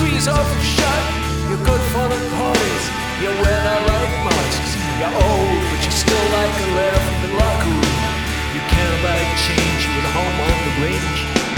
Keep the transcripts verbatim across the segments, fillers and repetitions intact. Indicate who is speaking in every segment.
Speaker 1: squeeze off your shirt. You're good for the parties, you wear the right marks. You're old, but you're still like a letter from the locker room. You can't buy change, you at home on the range.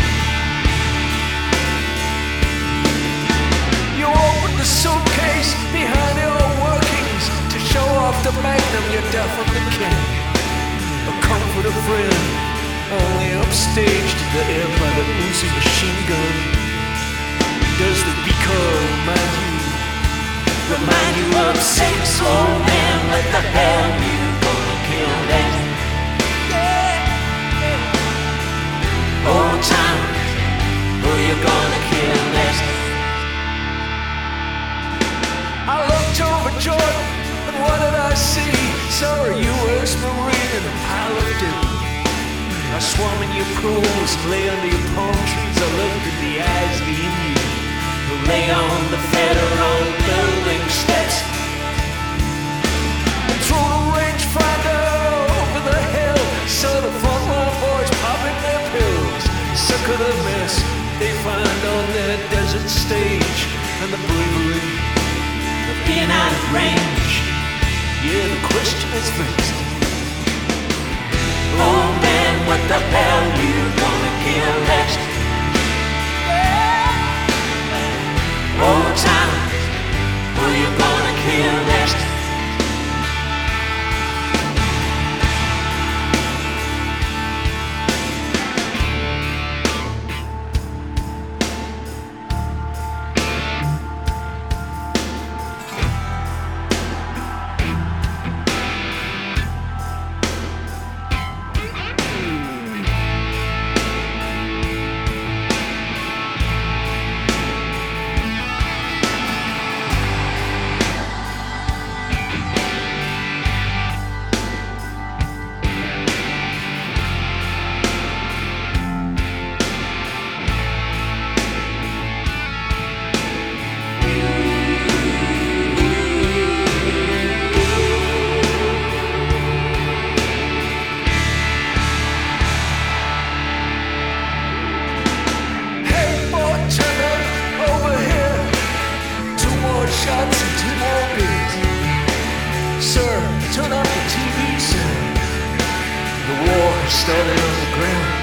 Speaker 1: You open the suitcase behind your workings to show off the magnum, you're deaf from the king. A comfort of friend, only upstaged to the air by the Uzi machine gun. Does the beaker remind you?
Speaker 2: Remind you of six old men? What the hell you gonna kill them? Old times, who you gonna kill next?
Speaker 1: I looked over Jordan, and what did I see? Saw a U S Marine in a pile of debris. I swam in your pools and lay under your palm trees. I looked in the eyes of the Indian who
Speaker 2: Lay on the federal building steps
Speaker 1: and threw the rangefinder over the hill. Saw the frontline boys popping their pills. Sick of the mess they find on their desert stage and the bravery
Speaker 2: of being out of range.
Speaker 1: Yeah, the question is fixed.
Speaker 2: Oh man, what the hell you gonna kill next? Old times, who you gonna kill next?
Speaker 1: Shots and two more beers. Sir, turn off the T V set. The war has started on the ground.